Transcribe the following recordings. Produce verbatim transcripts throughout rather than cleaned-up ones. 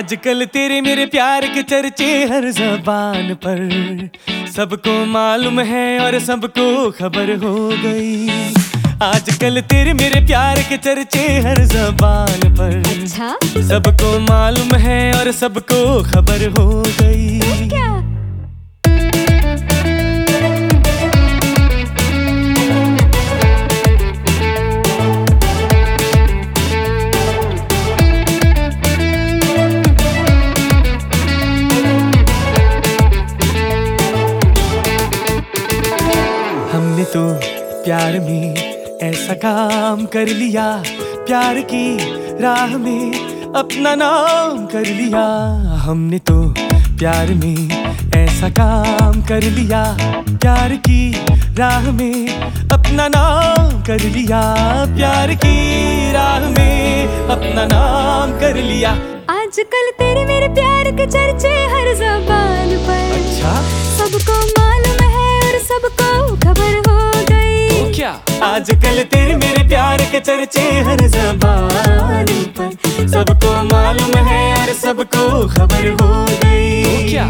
आजकल तेरे मेरे प्यार के चर्चे हर ज़बान पर, सबको मालूम है और सबको खबर हो गई। आजकल तेरे मेरे प्यार के चर्चे हर ज़बान पर, अच्छा? सबको मालूम है और सबको खबर हो गई। क्या? हमने तो प्यार में ऐसा काम कर लिया, प्यार की राह में अपना नाम कर लिया। हमने तो प्यार में ऐसा काम कर लिया, प्यार की राह में अपना नाम कर लिया, प्यार की राह में अपना नाम कर लिया। आजकल तेरे मेरे प्यार के चर्चे हर ज़बान पर, अच्छा? सबको मालूम है और सबको खबर हो गई। तो क्या? आजकल तेरे मेरे प्यार के चर्चे हर ज़बान पर, सबको मालूम है और सबको खबर हो गई। तो क्या?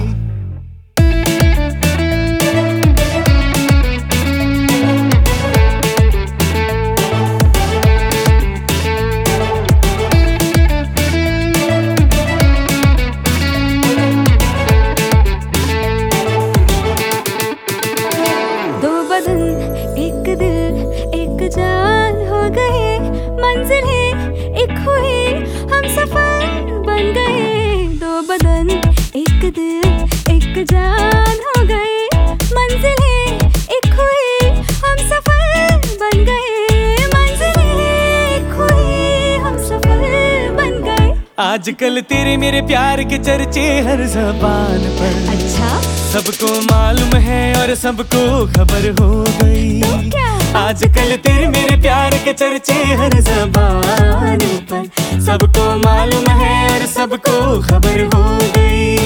एक दिल एक जान हो गए, मंजिल है एक हुई, हम सफर बन गए। दो बदन एक दिल एक जान हो गए, मंजिल है एक हुई, हम सफर बन गए, मंजिल है एक हुई, हम सफर बन गए। आजकल तेरे मेरे प्यार के चर्चे हर ज़बान पर, अच्छा? सबको मालूम है और सबको खबर हो गई। तो क्या? आजकल तेरे मेरे प्यार के चर्चे हर ज़बान पर, सबको मालूम है और सबको खबर हो गई।